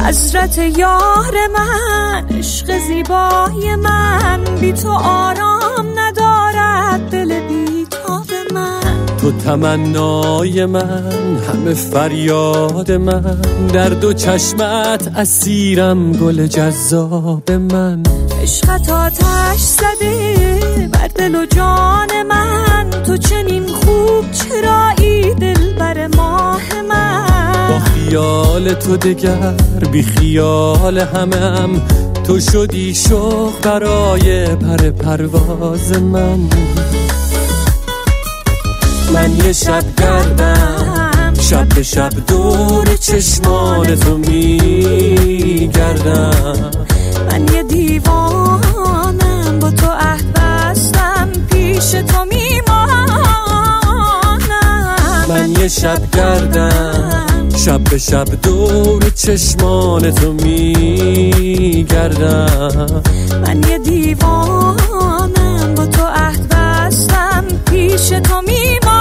حسرت یار من، عشق زیبای من، بی تو آرام ندارد دل بی تاب من. تو تمنای من، همه فریاد من، در دو چشمت اسیرم گل جذاب من. عشقت آتش زده بر دل و جان من، تو چنین خوب چرایی دلبر ماه من. با خیال تو دگر بی خیال همم، تو شدی شوق برای پر پرواز من. من یه شب گردم، شب به شب دور چشمان تو میگردم. من یه دیوانم، با تو عهد بستم، پیش تو میمانم. من یه شب گردم، شب به شب دور چشمان تو میگردم. من یه دیوانم، با تو عهد بستم، پیش تو میمانم.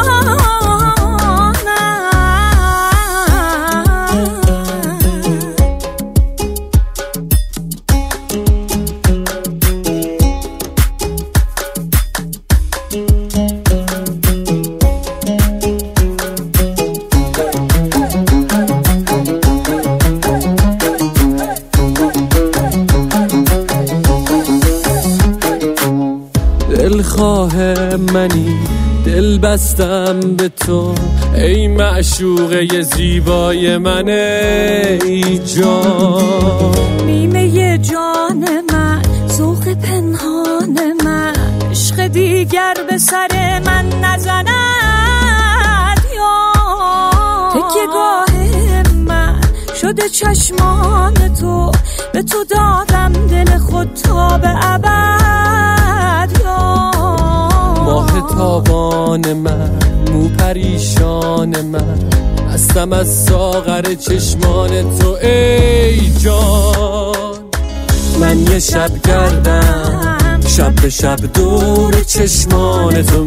دلخواه منی، دل بستم به تو، ای معشوقه زیبای من، ای جان. نیمه جان من، ذوق پنهان من، عشق دیگر به سر من نزند یا. تکیه گاه من شده چشمان تو، به تو دادم دل خود تا به ابد یا. ماه تابان من، مو پریشان من، هستم از ساغر چشمان تو ای جان. من یه شب گردم، شب به شب دور چشمان تو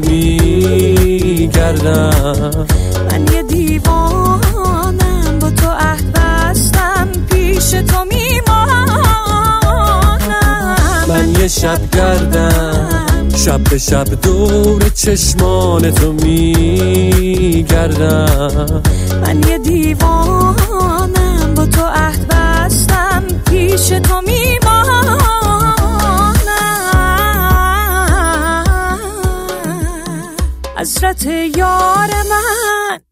میگردم. من یه دیوانم، با تو عهد بستم، پیش تو میمانم. من یه شب گردم، شب به شب دور چشمان تو میگردم. من یه دیوانم، با تو عهد بستم، پیش تو میمانم. حسرت یار من.